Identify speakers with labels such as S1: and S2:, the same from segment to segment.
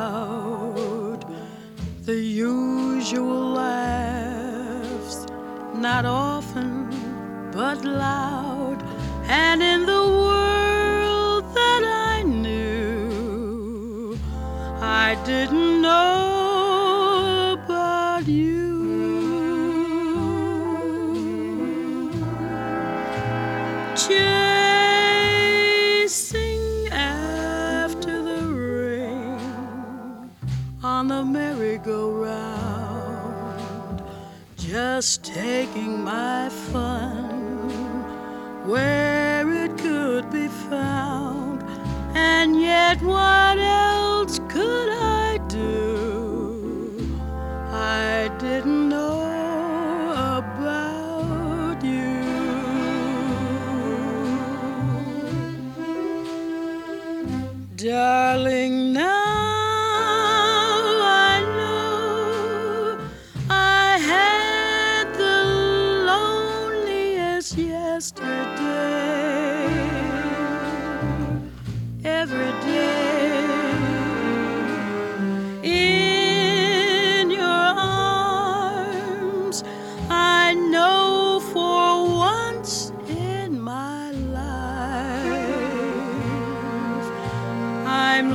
S1: crowd, the usual laughs, not often but loud, and in the world that I knew, I didn't know about you. Chasing after the rain on the merry-go-round, just taking my fun where it could be found, and yet what else could I do? I didn't know about you. Darling, now I know I had the loneliest yesterday. Every day in your arms, I know for once in my life I'm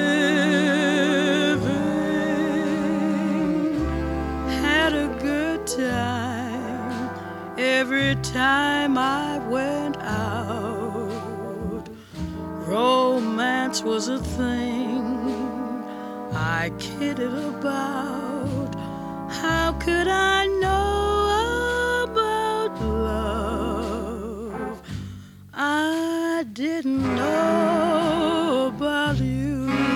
S1: living, had a good time every time I went out. Romance was a thing I kidded about. How could I know about love? I didn't know about you.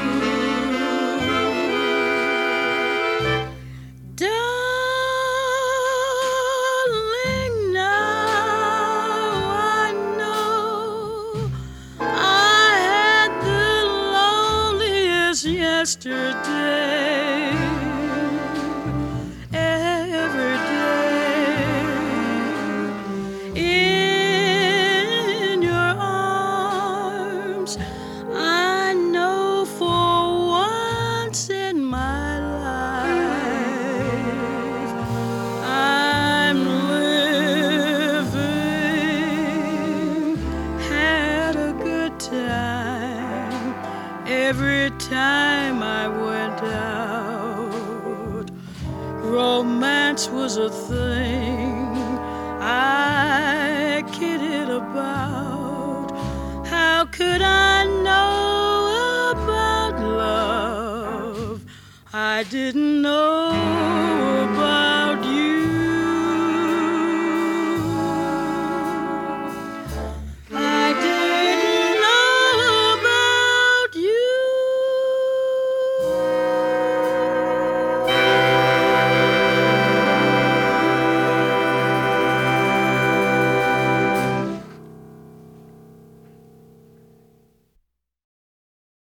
S1: Darling, now I know I had the loneliest yesterday. Every day in your arms, I know for once in my life I'm living, had a good time every time I went out. Romance was a thing I kidded about. How could I know about love? I didn't know